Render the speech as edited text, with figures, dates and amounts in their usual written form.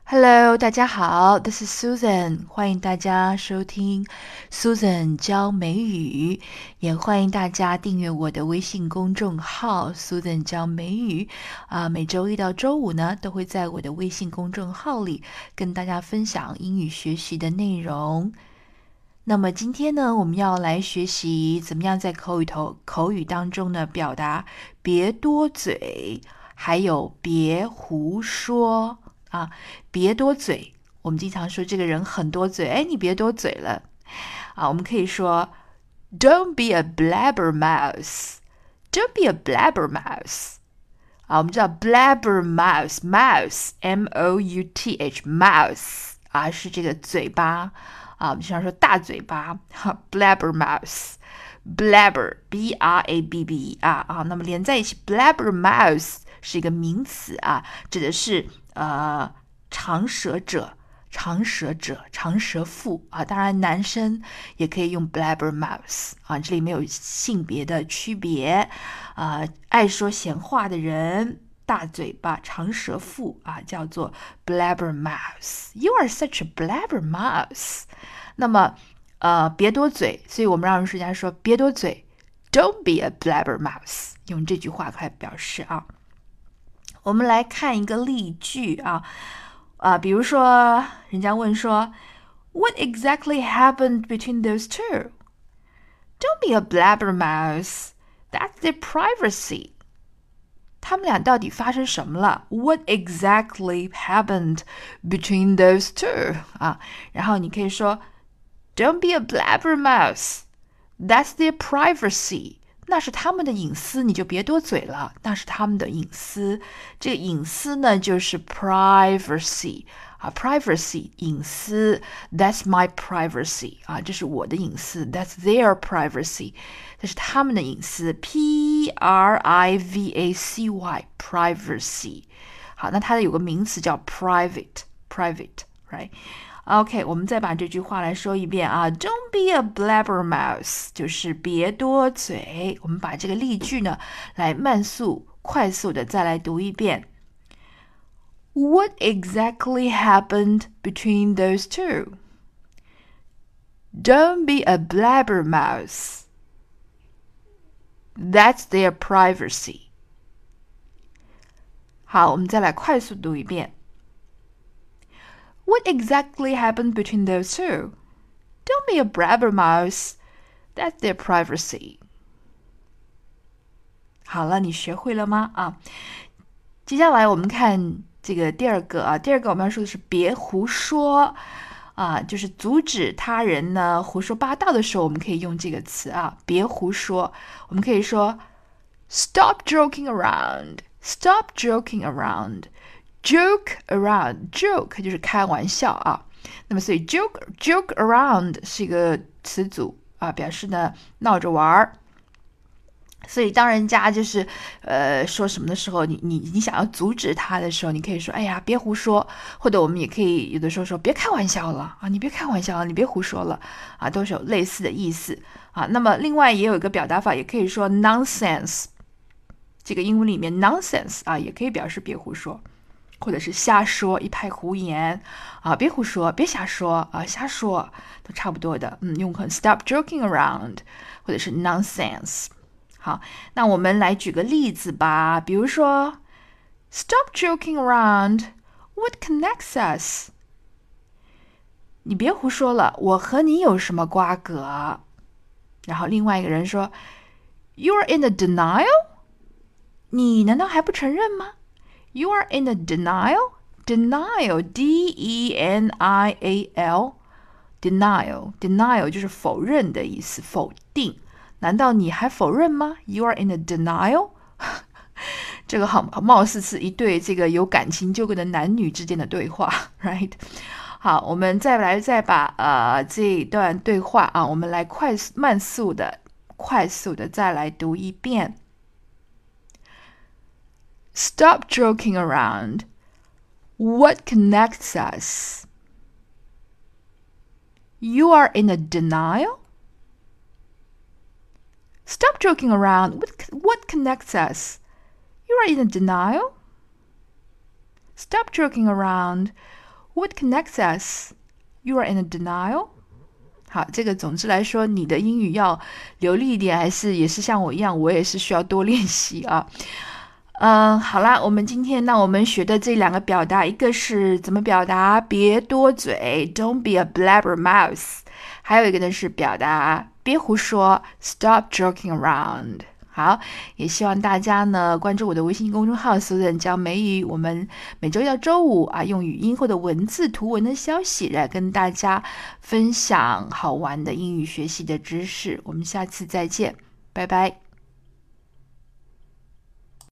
Hello，大家好，This is Susan，欢迎大家收听 Susan 教美语，也欢迎大家订阅我的微信公众号 Susan 教美语。每周一到周五呢，都会在我的微信公众号里跟大家分享英语学习的内容。那么今天呢，我们要来学习怎么样在口语当中呢表达别多嘴，还有别胡说。别多嘴，我们经常说这个人很多嘴，你别多嘴了。我们可以说 Don't be a blabbermouth. Don't be a blabbermouth. 我们知道 blabbermouth, mouse, M-O-U-T-H, mouse 是这个嘴巴我们经常说大嘴巴blabbermouth, blabber, B-R-A-B-B-E 那么连在一起 blabbermouth 是一个名词指的是长舌者、长舌妇当然男生也可以用 blabbermouth 这里没有性别的区别爱说闲话的人，大嘴巴、长舌妇叫做 blabbermouth. You are such a blabbermouth. 那么别多嘴，所以我们让人家说别多嘴 Don't be a blabbermouth. 用这句话来表示我们来看一个例句比如说人家问说 What exactly happened between those two? Don't be a blabbermouth. That's their privacy. 他们俩到底发生什么了 What exactly happened between those two? 然后你可以说 Don't be a blabbermouth. That's their privacy.那是他们的隐私，你就别多嘴了，那是他们的隐私。这个隐私呢就是 privacy privacy 隐私 That's my privacy 这是我的隐私 That's their privacy 这是他们的隐私 P-R-I-V-A-C-Y privacy 好，那它有个名词叫 private right OK， 我们再把这句话来说一遍Don't be a blabbermouth， 就是别多嘴。我们把这个例句呢，来快速的再来读一遍。What exactly happened between those two? Don't be a blabbermouth. That's their privacy. 好，我们再来快速读一遍。What exactly happened between those two? Don't be a blabbermouth. That's their privacy. 好了，你学会了吗接下来我们看这个第二个第二个我们要说的是别胡说就是阻止他人呢胡说八道的时候，我们可以用这个词别胡说。我们可以说 Stop joking around. Stop joking around.Joke around, joke 就是开玩笑那么所以 joke around 是一个词组表示呢闹着玩所以当人家就是说什么的时候，你想要阻止他的时候，你可以说哎呀别胡说，或者我们也可以有的时候说别开玩笑了你别开玩笑了，你别胡说了都是有类似的意思那么另外也有一个表达法，也可以说 nonsense， 这个英文里面 nonsense 也可以表示别胡说，或者是瞎说，一派胡言别胡说，别瞎说瞎说都差不多的用可能 stop joking around 或者是 nonsense。 好，那我们来举个例子吧，比如说 Stop joking around. What connects us? 你别胡说了，我和你有什么瓜葛？然后另外一个人说 You're in a denial? 你难道还不承认吗？You are in a denial? Denial, D-E-N-I-A-L. Denial 就是否认的意思，否定。难道你还否认吗？ You are in a denial? 这个好貌似是一对这个有感情纠葛的男女之间的对话 right？ 好，我们再把这一段对话我们来快速的再来读一遍。Stop joking around. What connects us? You are in a denial? Stop joking around. What connects us? You are in a denial? Stop joking around. What connects us? You are in a denial? 好，这个总之来说，你的英语要流利一点，还是也是像我一样，我也是需要多练习啊。好啦，我们今天我们学的这两个表达，一个是怎么表达别多嘴 ，Don't be a blabbermouth， 还有一个呢是表达别胡说 ，Stop joking around。好，也希望大家呢关注我的微信公众号Susan教美语，我们每周一到周五用语音或者文字图文的消息来跟大家分享好玩的英语学习的知识。我们下次再见，拜拜。